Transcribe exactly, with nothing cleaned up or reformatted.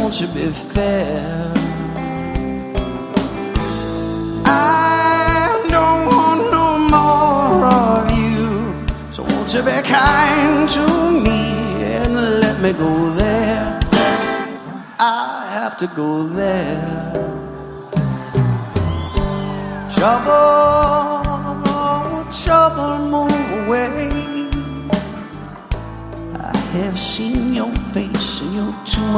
won't you be fair? I don't want no more of you, so won't you be kind to me and let me go there? I have to go there. Trouble, trouble, move away. I have seen your face and you're too much